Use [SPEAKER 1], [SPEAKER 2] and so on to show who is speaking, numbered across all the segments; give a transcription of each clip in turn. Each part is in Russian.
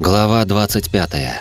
[SPEAKER 1] Глава 25.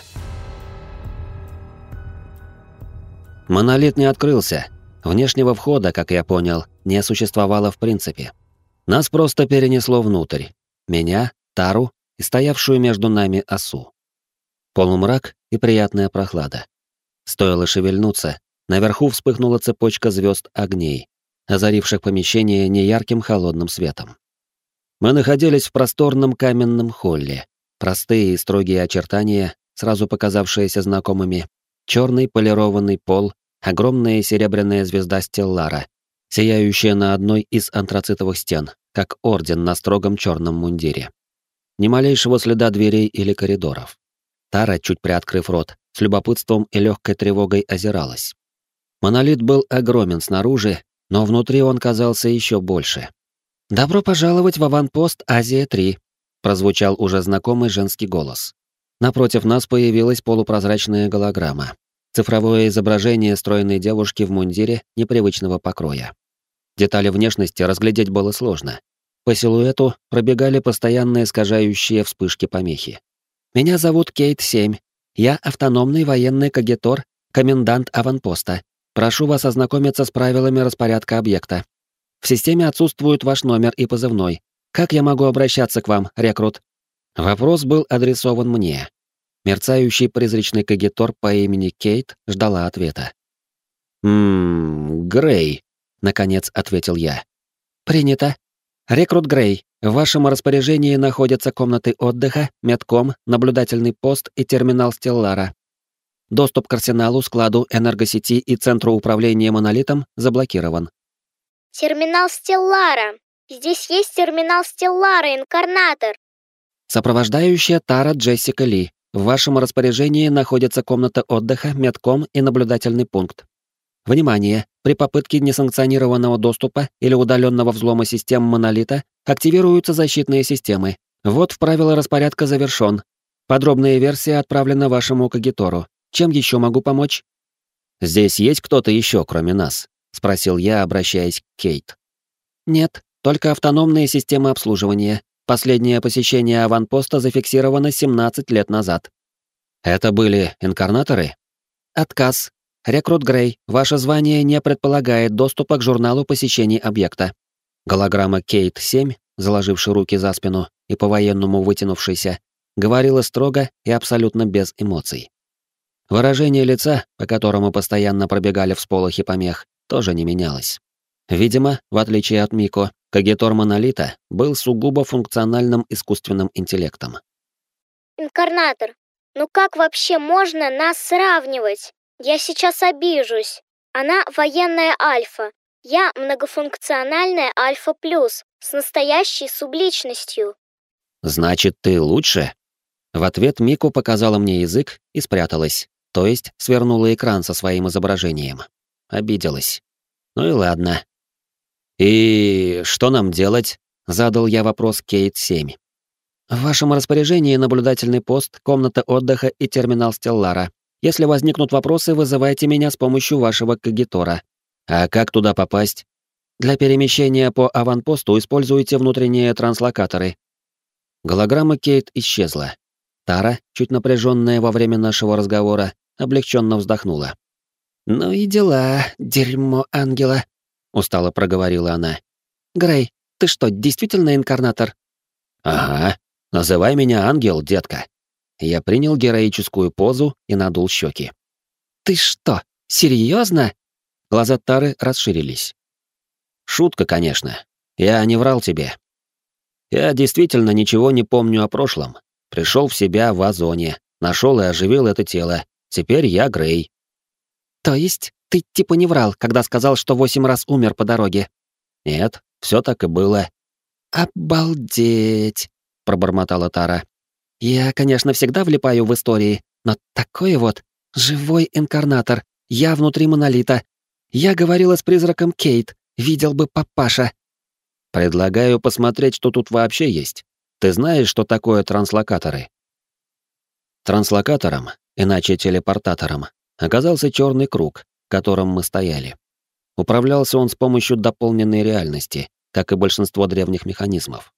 [SPEAKER 1] Монолит не открылся. Внешнего входа, как я понял, не существовало в принципе. Нас просто перенесло внутрь. Меня, Тару и стоявшую между нами осу. Полумрак и приятная прохлада. Стоило шевельнуться, наверху вспыхнула цепочка звезд огней, озаривших помещение неярким холодным светом. Мы находились в просторном каменном холле. Простые и строгие очертания, сразу показавшиеся знакомыми, черный полированный пол, огромная серебряная звезда Стеллара, сияющая на одной из антрацитовых стен, как орден на строгом черном мундире. Ни малейшего следа дверей или коридоров. Тара, чуть приоткрыв рот, с любопытством и легкой тревогой озиралась. Монолит был огромен снаружи, но внутри он казался еще больше. «Добро пожаловать в аванпост Азия-3», прозвучал уже знакомый женский голос. Напротив нас появилась полупрозрачная голограмма. Цифровое изображение стройной девушки в мундире непривычного покроя. Детали внешности разглядеть было сложно. По силуэту пробегали постоянные искажающие вспышки помехи. «Меня зовут Кейт-7. Я автономный военный кагитор, комендант аванпоста. Прошу вас ознакомиться с правилами распорядка объекта. В системе отсутствует ваш номер и позывной. Как я могу обращаться к вам, рекрут?» Вопрос был адресован мне. Мерцающий призрачный кагитор по имени Кейт ждала ответа. Грей», — наконец ответил я. «Принято. Рекрут Грей, в вашем распоряжении находятся комнаты отдыха, медком, наблюдательный пост и терминал Стеллара. Доступ к арсеналу, складу, энергосети и центру управления монолитом заблокирован».
[SPEAKER 2] «Терминал Стеллара. Здесь есть терминал Стеллара, инкарнатор».
[SPEAKER 1] Сопровождающая Тара Джессика Ли. В вашем распоряжении находится комната отдыха, медком и наблюдательный пункт. Внимание! При попытке несанкционированного доступа или удаленного взлома систем монолита активируются защитные системы. Вот в правила распорядка завершен. Подробная версия отправлена вашему кагитору. Чем еще могу помочь? «Здесь есть кто-то еще, кроме нас?» — спросил я, обращаясь к Кейт. «Нет, только автономные системы обслуживания. Последнее посещение аванпоста зафиксировано 17 лет назад». «Это были инкарнаторы?» «Отказ. Рекрут Грей, ваше звание не предполагает доступа к журналу посещений объекта». Голограмма Кейт-7, заложивший руки за спину и по-военному вытянувшийся, говорила строго и абсолютно без эмоций. Выражение лица, по которому постоянно пробегали всполохи помех, тоже не менялось. Видимо, в отличие от Мико, кагитор монолита был сугубо функциональным искусственным интеллектом.
[SPEAKER 2] «Инкарнатор, ну как вообще можно нас сравнивать? Я сейчас обижусь. Она военная альфа. Я многофункциональная альфа плюс, с настоящей субличностью».
[SPEAKER 1] «Значит, ты лучше?» В ответ Мико показала мне язык и спряталась, то есть свернула экран со своим изображением. Обиделась. Ну и ладно. «И что нам делать?» — задал я вопрос Кейт-7. «В вашем распоряжении наблюдательный пост, комната отдыха и терминал Стеллара. Если возникнут вопросы, вызывайте меня с помощью вашего кагитора». «А как туда попасть?» «Для перемещения по аванпосту используйте внутренние транслокаторы». Голограмма Кейт исчезла. Тара, чуть напряженная во время нашего разговора, облегченно вздохнула. «Ну и дела, дерьмо ангела», — устало проговорила она. «Грей, ты что, действительно инкарнатор?» «Ага, называй меня ангел, детка». Я принял героическую позу и надул щеки. «Ты что, серьезно?» Глаза Тары расширились. «Шутка, конечно. Я не врал тебе. Я действительно ничего не помню о прошлом. Пришел в себя в Озоне, нашел и оживил это тело. Теперь я Грей». «То есть ты типа не врал, когда сказал, что 8 раз умер по дороге?» «Нет, все так и было». «Обалдеть!» — пробормотала Тара. «Я, конечно, всегда влипаю в истории, но такой вот живой инкарнатор, я внутри монолита. Я говорила с призраком Кейт, видел бы папаша». «Предлагаю посмотреть, что тут вообще есть. Ты знаешь, что такое транслокаторы?» Транслокатором, иначе телепортатором, оказался черный круг, в котором мы стояли. Управлялся он с помощью дополненной реальности, как и большинство древних механизмов.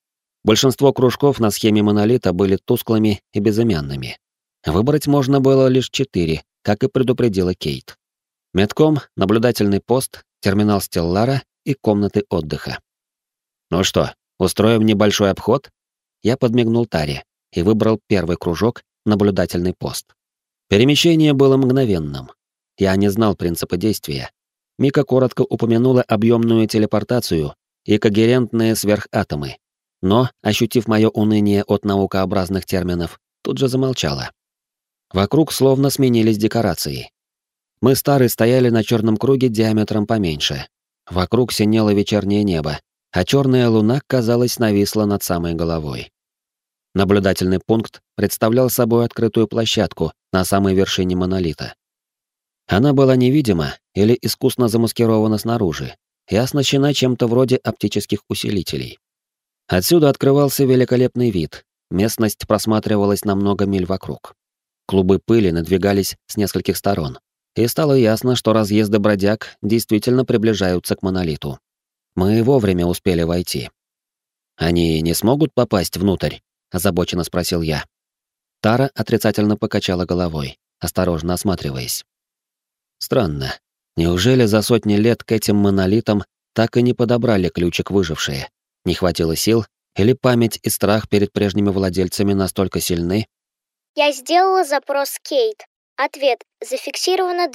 [SPEAKER 1] Большинство кружков на схеме монолита были тусклыми и безымянными. Выбрать можно было лишь 4, как и предупредила Кейт. Медком, наблюдательный пост, терминал Стеллара и комнаты отдыха. «Ну что, устроим небольшой обход?» Я подмигнул Таре и выбрал первый кружок, наблюдательный пост. Перемещение было мгновенным. Я не знал принципа действия. Мика коротко упомянула объемную телепортацию и когерентные сверхатомы, но, ощутив мое уныние от наукообразных терминов, тут же замолчала. Вокруг словно сменились декорации. Мы с Тарой стояли на черном круге диаметром поменьше. Вокруг синело вечернее небо, а черная луна, казалось, нависла над самой головой. Наблюдательный пункт представлял собой открытую площадку на самой вершине монолита. Она была невидима или искусно замаскирована снаружи и оснащена чем-то вроде оптических усилителей. Отсюда открывался великолепный вид, местность просматривалась на много миль вокруг. Клубы пыли надвигались с нескольких сторон, и стало ясно, что разъезды бродяг действительно приближаются к монолиту. Мы вовремя успели войти. «Они не смогут попасть внутрь?» — озабоченно спросил я. Тара отрицательно покачала головой, осторожно осматриваясь. Странно. Неужели за сотни лет к этим монолитам так и не подобрали ключик выжившие? Не хватило сил, или память и страх перед прежними владельцами настолько сильны?
[SPEAKER 2] Я сделала запрос Кейт. Ответ: зафиксировано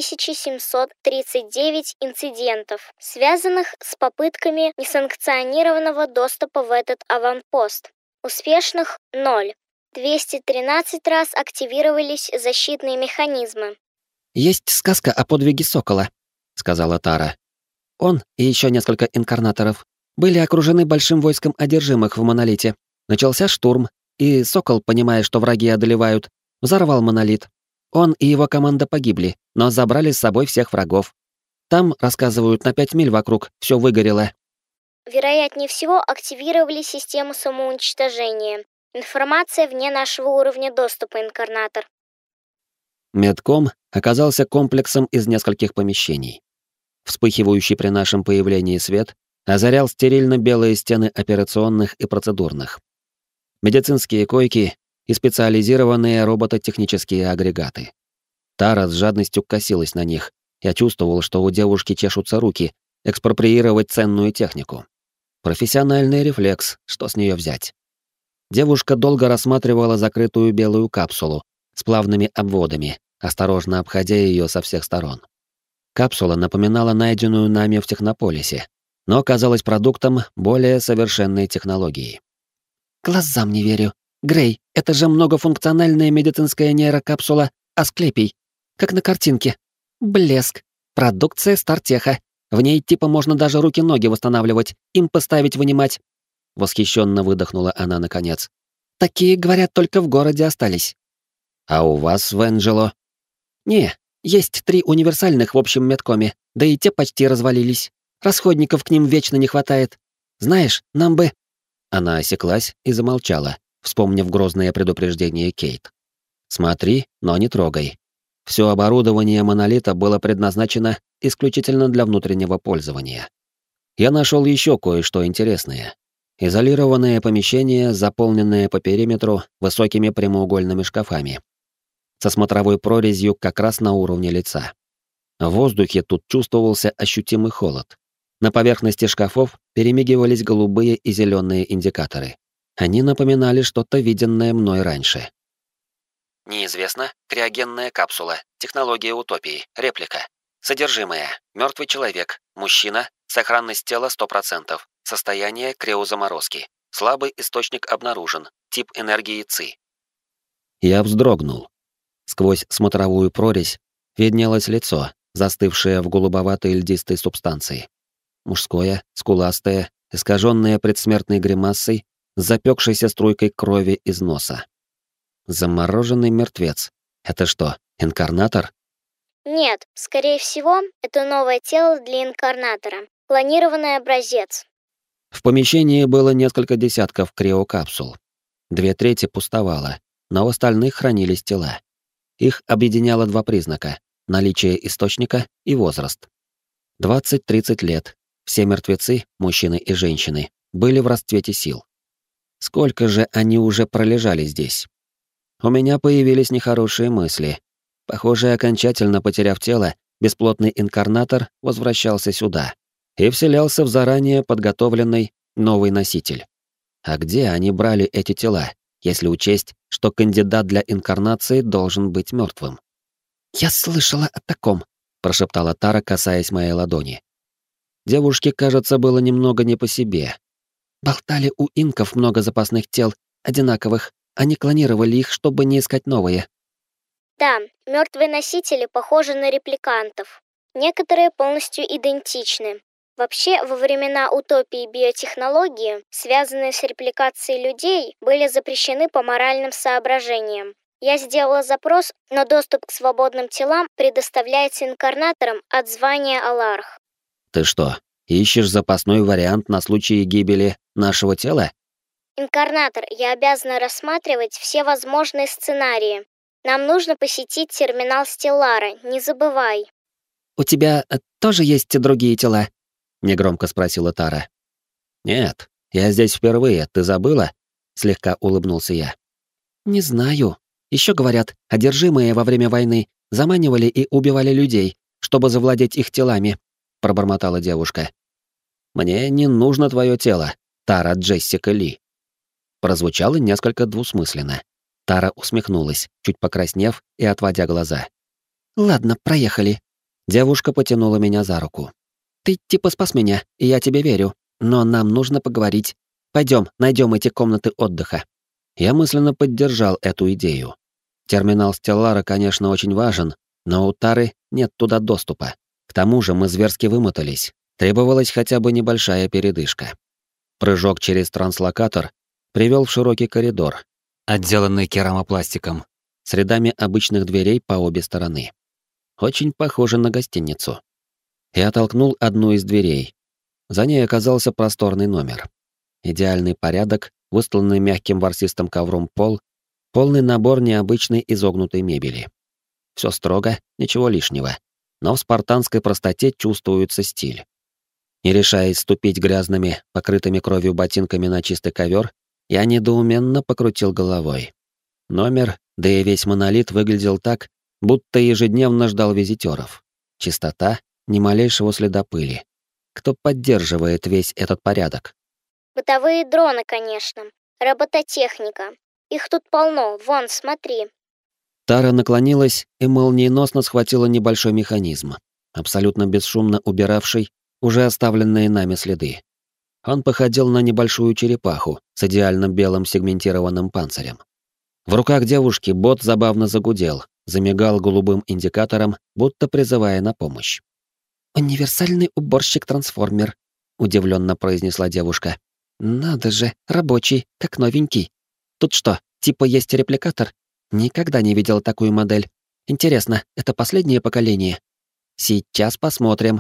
[SPEAKER 2] 2739 инцидентов, связанных с попытками несанкционированного доступа в этот аванпост. Успешных — 0. 213 раз активировались защитные механизмы.
[SPEAKER 3] «Есть сказка о подвиге сокола», — сказала Тара. «Он и еще несколько инкарнаторов были окружены большим войском одержимых в монолите. Начался штурм, и сокол, понимая, что враги одолевают, взорвал монолит. Он и его команда погибли, но забрали с собой всех врагов. Там, рассказывают, на 5 миль вокруг все выгорело».
[SPEAKER 2] Вероятнее всего, активировали систему самоуничтожения. Информация вне нашего уровня доступа, инкарнатор.
[SPEAKER 1] Медком оказался комплексом из нескольких помещений. Вспыхивающий при нашем появлении свет озарял стерильно-белые стены операционных и процедурных. Медицинские койки и специализированные робототехнические агрегаты. Тара с жадностью косилась на них. Я чувствовал, что у девушки чешутся руки экспроприировать ценную технику. Профессиональный рефлекс, что с нее взять? Девушка долго рассматривала закрытую белую капсулу с плавными обводами, осторожно обходя ее со всех сторон. Капсула напоминала найденную нами в Технополисе, но оказалась продуктом более совершенной технологии.
[SPEAKER 3] «Глазам не верю. Грей, это же многофункциональная медицинская нейрокапсула Асклепий. Как на картинке. Блеск. Продукция Стартеха. В ней типа можно даже руки-ноги восстанавливать, им поставить, вынимать». Восхищенно выдохнула она наконец. «Такие, говорят, только в городе остались».
[SPEAKER 1] «А у вас в Энджело?»
[SPEAKER 3] «Не, есть 3 универсальных в общем медкоме, да и те почти развалились. Расходников к ним вечно не хватает. Знаешь, нам бы...»
[SPEAKER 1] Она осеклась и замолчала, вспомнив грозное предупреждение Кейт. «Смотри, но не трогай». Все оборудование монолита было предназначено исключительно для внутреннего пользования. Я нашел еще кое-что интересное. Изолированное помещение, заполненное по периметру высокими прямоугольными шкафами, со смотровой прорезью как раз на уровне лица. В воздухе тут чувствовался ощутимый холод. На поверхности шкафов перемигивались голубые и зеленые индикаторы. Они напоминали что-то виденное мной раньше.
[SPEAKER 4] Неизвестно. Криогенная капсула. Технология утопии. Реплика. Содержимое. Мертвый человек. Мужчина. Сохранность тела 100%. Состояние криозаморозки. Слабый источник обнаружен. Тип энергии ЦИ.
[SPEAKER 1] Я вздрогнул. Сквозь смотровую прорезь виднелось лицо, застывшее в голубоватой льдистой субстанции. Мужское, скуластое, искаженное предсмертной гримасой, с запекшейся струйкой крови из носа. Замороженный мертвец. Это что, инкарнатор?
[SPEAKER 2] Нет, скорее всего, это новое тело для инкарнатора. Клонированный образец.
[SPEAKER 1] В помещении было несколько десятков криокапсул. 2/3 пустовало, но в остальных хранились тела. Их объединяло 2 признака — наличие источника и возраст. 20-30 лет. Все мертвецы, мужчины и женщины, были в расцвете сил. Сколько же они уже пролежали здесь? У меня появились нехорошие мысли. Похоже, окончательно потеряв тело, бесплотный инкарнатор возвращался сюда и вселялся в заранее подготовленный новый носитель. А где они брали эти тела, если учесть, что кандидат для инкарнации должен быть мертвым? «Я слышала о таком», — прошептала Тара, касаясь моей ладони. Девушке, кажется, было немного не по себе. Болтали, у инков много запасных тел, одинаковых. Они клонировали их, чтобы не искать новые.
[SPEAKER 2] Да, мертвые носители похожи на репликантов. Некоторые полностью идентичны. Вообще, во времена утопии биотехнологии, связанные с репликацией людей, были запрещены по моральным соображениям. Я сделала запрос, но доступ к свободным телам предоставляется инкарнаторам от звания Аларх.
[SPEAKER 1] Ты что, ищешь запасной вариант на случай гибели нашего тела?
[SPEAKER 2] Инкарнатор, я обязана рассматривать все возможные сценарии. Нам нужно посетить терминал Стеллара, не забывай.
[SPEAKER 3] «У тебя тоже есть другие тела?»
[SPEAKER 1] — негромко спросила Тара. «Нет, я здесь впервые, ты забыла?» — слегка улыбнулся я.
[SPEAKER 3] «Не знаю. Еще говорят, одержимые во время войны заманивали и убивали людей, чтобы завладеть их телами», — пробормотала девушка.
[SPEAKER 1] «Мне не нужно твое тело, Тара Джессика Ли». Прозвучало несколько двусмысленно. Тара усмехнулась, чуть покраснев и отводя глаза.
[SPEAKER 3] «Ладно, проехали».
[SPEAKER 1] Девушка потянула меня за руку.
[SPEAKER 3] «Ты типа спас меня, и я тебе верю. Но нам нужно поговорить. Пойдем, найдем эти комнаты отдыха».
[SPEAKER 1] Я мысленно поддержал эту идею. Терминал Стеллара, конечно, очень важен, но у Тары нет туда доступа. К тому же мы зверски вымотались. Требовалась хотя бы небольшая передышка. Прыжок через транслокатор привел в широкий коридор, отделанный керамопластиком, с рядами обычных дверей по обе стороны. Очень похоже на гостиницу. Я толкнул одну из дверей. За ней оказался просторный номер. Идеальный порядок, выстланный мягким ворсистым ковром пол, полный набор необычной изогнутой мебели. Все строго, ничего лишнего. Но в спартанской простоте чувствуется стиль. Не решаясь ступить грязными, покрытыми кровью ботинками на чистый ковер, я недоуменно покрутил головой. Номер, да и весь монолит выглядел так, будто ежедневно ждал визитеров. Чистота, ни малейшего следа пыли. Кто поддерживает весь этот порядок?
[SPEAKER 2] Бытовые дроны, конечно. Робототехника. Их тут полно, вон, смотри.
[SPEAKER 1] Тара наклонилась и молниеносно схватила небольшой механизм, абсолютно бесшумно убиравший уже оставленные нами следы. Он походил на небольшую черепаху с идеально белым сегментированным панцирем. В руках девушки бот забавно загудел, замигал голубым индикатором, будто призывая на помощь.
[SPEAKER 3] «Универсальный уборщик-трансформер», — удивленно произнесла девушка. «Надо же, рабочий, как новенький. Тут что, типа есть репликатор? Никогда не видела такую модель. Интересно, это последнее поколение? Сейчас посмотрим».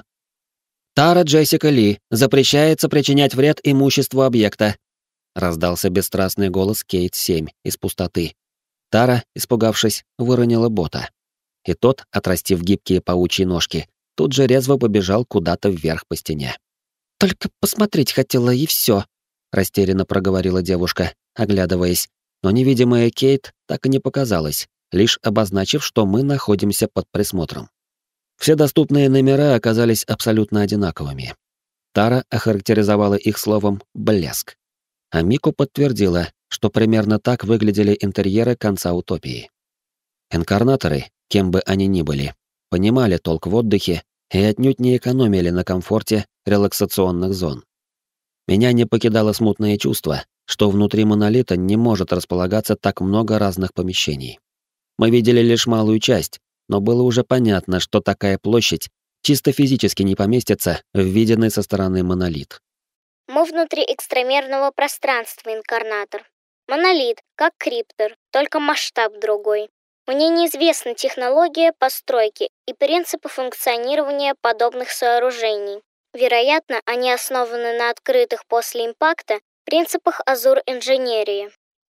[SPEAKER 1] «Тара Джессика Ли, запрещается причинять вред имуществу объекта», — раздался бесстрастный голос Кейт-7 из пустоты. Тара, испугавшись, выронила бота. И тот, отрастив гибкие паучьи ножки, тут же резво побежал куда-то вверх по стене.
[SPEAKER 3] «Только посмотреть хотела, и все», — растерянно проговорила девушка, оглядываясь, но невидимая Кейт так и не показалась, лишь обозначив, что мы находимся под присмотром. Все доступные номера оказались абсолютно одинаковыми. Тара охарактеризовала их словом «блеск». А Мику подтвердила, что примерно так выглядели интерьеры конца утопии. Инкарнаторы, кем бы они ни были, понимали толк в отдыхе и отнюдь не экономили на комфорте релаксационных зон. Меня не покидало смутное чувство, что внутри монолита не может располагаться так много разных помещений. Мы видели лишь малую часть, но было уже понятно, что такая площадь чисто физически не поместится в виденный со стороны монолит.
[SPEAKER 2] Мы внутри экстрамерного пространства, инкарнатор. Монолит, как криптор, только масштаб другой. Мне неизвестна технология постройки и принципы функционирования подобных сооружений. Вероятно, они основаны на открытых после импакта принципах азур-инженерии.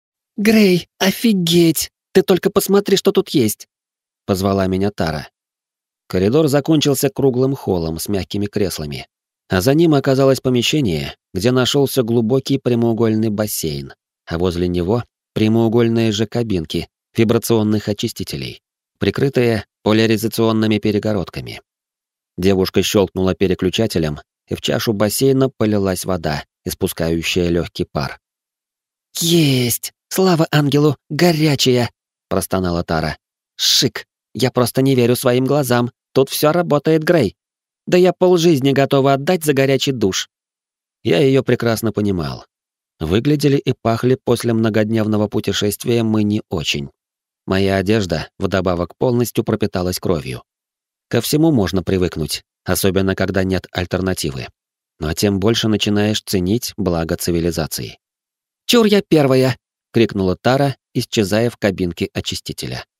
[SPEAKER 3] «Грей, офигеть! Ты только посмотри, что тут есть!» — позвала меня Тара.
[SPEAKER 1] Коридор закончился круглым холлом с мягкими креслами, а за ним оказалось помещение, где нашелся глубокий прямоугольный бассейн, а возле него прямоугольные же кабинки вибрационных очистителей, прикрытые поляризационными перегородками. Девушка щелкнула переключателем, и в чашу бассейна полилась вода, испускающая легкий пар.
[SPEAKER 3] «Есть! Слава ангелу! Горячая!» — простонала Тара. «Шик! Я просто не верю своим глазам. Тут все работает, Грей. Да я полжизни готова отдать за горячий душ».
[SPEAKER 1] Я ее прекрасно понимал. Выглядели и пахли после многодневного путешествия мы не очень. Моя одежда, вдобавок, полностью пропиталась кровью. Ко всему можно привыкнуть, особенно когда нет альтернативы. Но тем больше начинаешь ценить благо цивилизации.
[SPEAKER 3] «Чур я первая!»
[SPEAKER 1] — крикнула Тара, исчезая в кабинке очистителя.